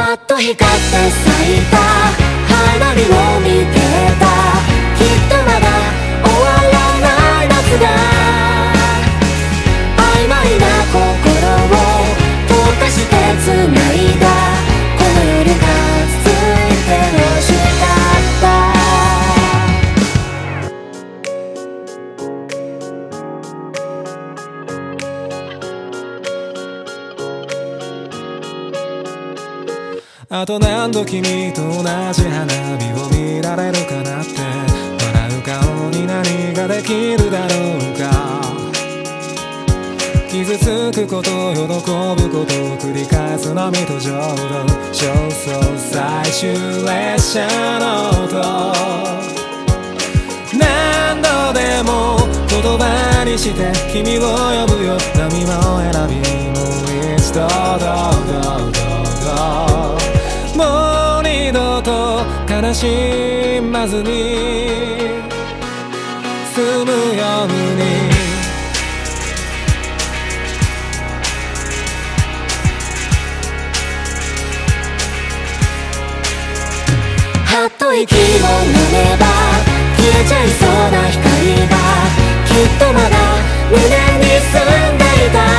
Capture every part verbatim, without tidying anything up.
パッと光って咲いた花火を見てた。きっとまだ終わらない夏が曖昧な心を溶かして繋いだ。この夜が続いて欲しかった。 あと何度君と同じ花火を見られるかなって。笑う顔に何ができるだろうか。傷つくこと喜ぶことを繰り返す波と浄土。焦燥最終列車の音、何度でも言葉にして君を呼ぶよ。波も選びもう一度どうどうどうどう。もう二度と悲しまずに済むように。 はっと息を飲めば消えちゃいそうな光がきっとまだ胸に住んでいた。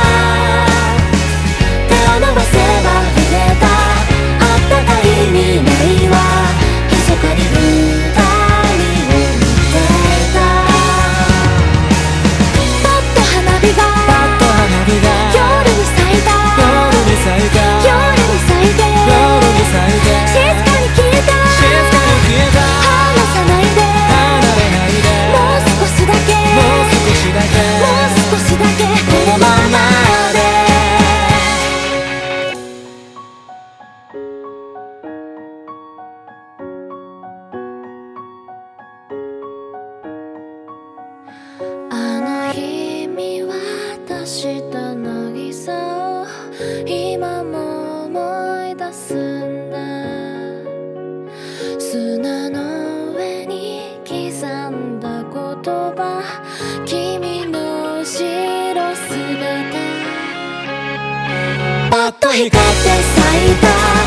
手を伸ばせば触れたあったかい未来は密かに二人を見ていた。パッと花火がパッと花火が夜に咲いた。 夜に咲いた夜に咲いて夜に咲いて静かに消えた。 静かに消えた。 離さないで離れないでもう少しだけもう少しだけもう少しだけこのままで。あの日見渡した渚を今も思い出すんだ。砂の上に刻んだ言葉、君の後ろ姿。パッと光って咲いた